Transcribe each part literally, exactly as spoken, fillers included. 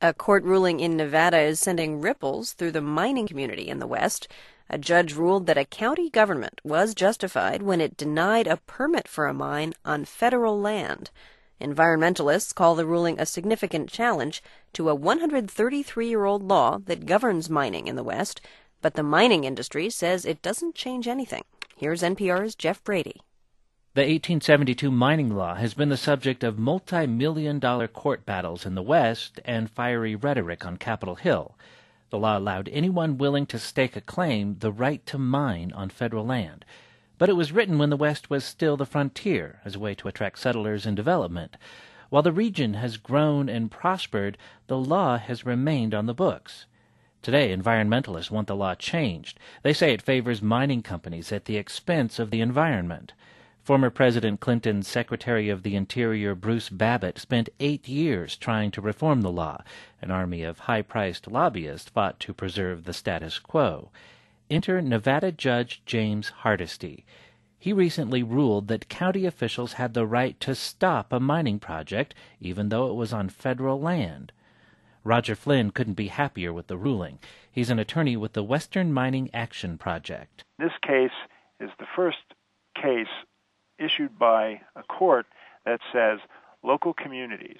A court ruling in Nevada is sending ripples through the mining community in the West. A judge ruled that a county government was justified when it denied a permit for a mine on federal land. Environmentalists call the ruling a significant challenge to a one hundred thirty-three-year-old law that governs mining in the West, but the mining industry says it doesn't change anything. Here's N P R's Jeff Brady. The eighteen seventy-two mining law has been the subject of multi-million dollar court battles in the West and fiery rhetoric on Capitol Hill. The law allowed anyone willing to stake a claim the right to mine on federal land. But it was written when the West was still the frontier as a way to attract settlers and development. While the region has grown and prospered, the law has remained on the books. Today, environmentalists want the law changed. They say it favors mining companies at the expense of the environment. Former President Clinton's Secretary of the Interior, Bruce Babbitt, spent eight years trying to reform the law. An army of high-priced lobbyists fought to preserve the status quo. Enter Nevada Judge James Hardesty. He recently ruled that county officials had the right to stop a mining project, even though it was on federal land. Roger Flynn couldn't be happier with the ruling. He's an attorney with the Western Mining Action Project. This case is the first case issued by a court that says local communities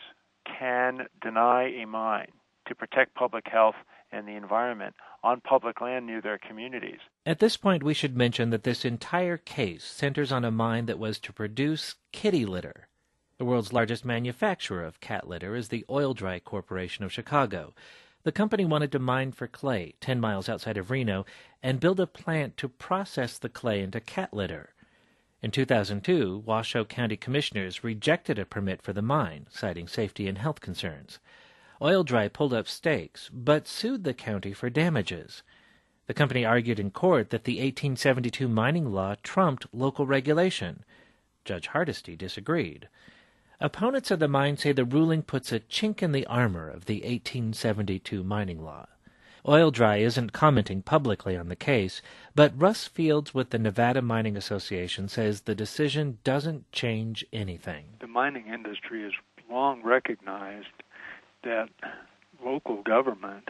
can deny a mine to protect public health and the environment on public land near their communities. At this point, we should mention that this entire case centers on a mine that was to produce kitty litter. The world's largest manufacturer of cat litter is the Oil-Dri Corporation of Chicago. The company wanted to mine for clay ten miles outside of Reno and build a plant to process the clay into cat litter. In two thousand two, Washoe County commissioners rejected a permit for the mine, citing safety and health concerns. Oil-Dri pulled up stakes, but sued the county for damages. The company argued in court that the eighteen seventy-two mining law trumped local regulation. Judge Hardesty disagreed. Opponents of the mine say the ruling puts a chink in the armor of the eighteen seventy-two mining law. Oil-Dri isn't commenting publicly on the case, but Russ Fields with the Nevada Mining Association says the decision doesn't change anything. The mining industry has long recognized that local government,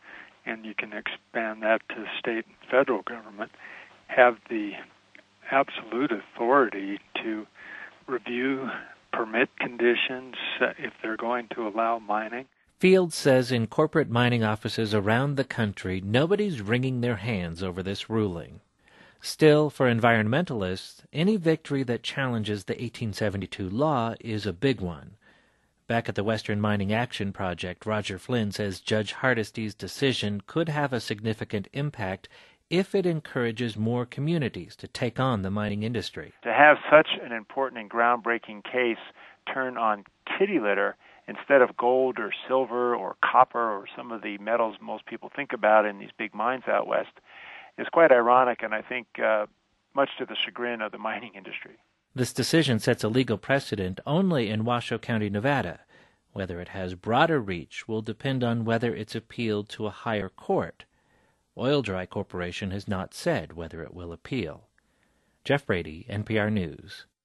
and you can expand that to state and federal government, have the absolute authority to review permit conditions uh, if they're going to allow mining. Fields says in corporate mining offices around the country, nobody's wringing their hands over this ruling. Still, for environmentalists, any victory that challenges the eighteen seventy-two law is a big one. Back at the Western Mining Action Project, Roger Flynn says Judge Hardesty's decision could have a significant impact if it encourages more communities to take on the mining industry. To have such an important and groundbreaking case turn on kitty litter instead of gold or silver or copper or some of the metals most people think about in these big mines out west is quite ironic, and I think uh, much to the chagrin of the mining industry. This decision sets a legal precedent only in Washoe County, Nevada. Whether it has broader reach will depend on whether it's appealed to a higher court. Oil-Dri Corporation has not said whether it will appeal. Jeff Brady, N P R News.